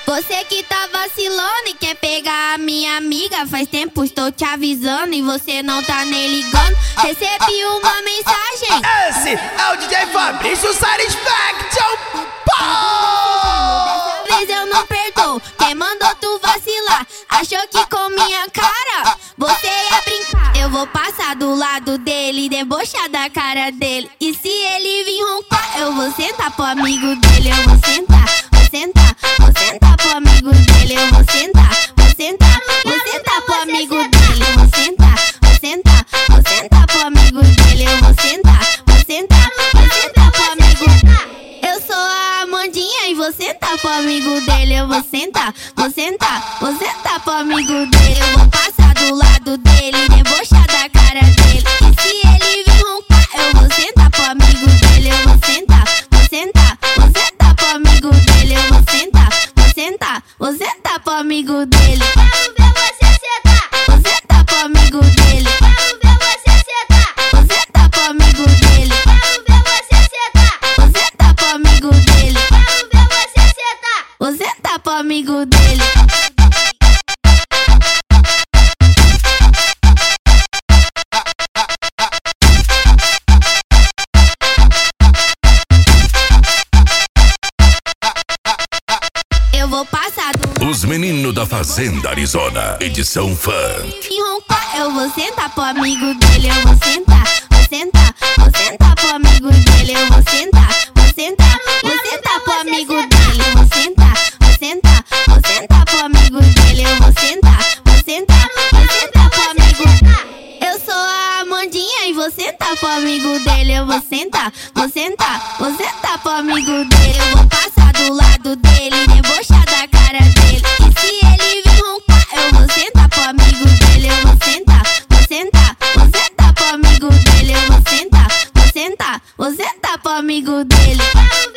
Você que tá vacilando e quer pegar a minha amiga, faz tempo estou te avisando e você não tá nem ligando. Recebi uma mensagem. Esse é o DJ Fabrício Satisfaction. Dessa vez eu não perdoo. Quem mandou tu vacilar? Achou que com minha cara você ia brincar? Eu vou passar do lado dele, debochar da cara dele. E se ele vir roncar, eu vou sentar pro amigo dele. Eu vou sentar, vou sentar, vou sentar pro amigo dele. Eu vou sentar, vou sentar, vou sentar pro amigo dele. Eu vou sentar, vou sentar, vou sentar pro amigo dele. Eu vou sentar, vou sentar, vou sentar pro amigo dele. Eu sou a Amandinha e vou sentar pro amigo dele. Eu vou sentar, vou sentar, vou sentar pro amigo dele. Eu vou passar do lado dele, debochar da cara dele. E se ele vir roncar, eu vou sentar pro amigo dele. Eu vou sentar, vou sentar, vou sentar pro amigo dele. Eu vou sentar, vou sentar, vou sentar pro amigo dele. Quero ver você sentar. Vou sentar pro amigo dele. Quero ver você sentar. Vou sentar pro amigo dele. Quero ver você sentar. Vou sentar pro amigo dele. Quero ver você sentar. Vou sentar pro amigo dele. Eu vou passar do Os meninos da Fazenda Arizona, edição funk. e roncar, eu vou sentar pro amigo dele. Eu vou sentar, vou sentar, vou sentar pro amigo dele. Eu vou sentar, vou sentar, vou sentar pro amigo dele. Eu vou sentar, vou sentar, vou sentar pro amigo dele. Eu vou sentar, vou sentar, vou sentar pro amigo dele. Eu sou a Amandinha e vou sentar pro amigo dele. Eu vou sentar, vou sentar, vou sentar pro amigo dele. Eu vou passar do lado dele, debochar da cara dele. E se ele vir roncar, eu vou sentar pro amigo dele. Eu vou sentar, vou sentar, vou sentar pro amigo dele. Eu vou sentar, vou sentar, vou sentar pro amigo dele.